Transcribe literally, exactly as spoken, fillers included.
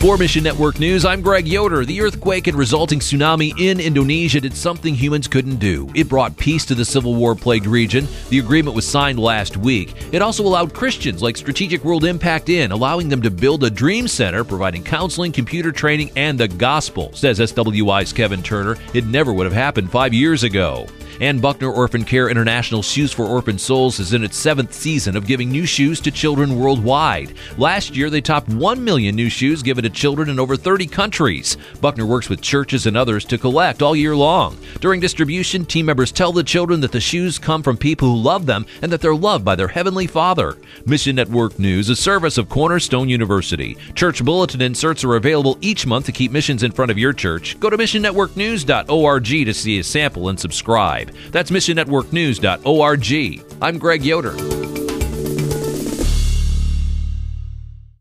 For Mission Network News, I'm Greg Yoder. The earthquake and resulting tsunami in Indonesia did something humans couldn't do. It brought peace to the civil war-plagued region. The agreement was signed last week. It also allowed Christians like Strategic World Impact in, allowing them to build a dream center, providing counseling, computer training, and the gospel. Says S W I's Kevin Turner. It never would have happened five years ago. And Buckner Orphan Care International Shoes for Orphan Souls is in its seventh season of giving new shoes to children worldwide. Last year, they topped one million new shoes given to children in over thirty countries. Buckner works with churches and others to collect all year long. During distribution, team members tell the children that the shoes come from people who love them and that they're loved by their Heavenly Father. Mission Network News, a service of Cornerstone University. Church bulletin inserts are available each month to keep missions in front of your church. Go to mission network news dot org to see a sample and subscribe. That's mission network news dot org. I'm Greg Yoder.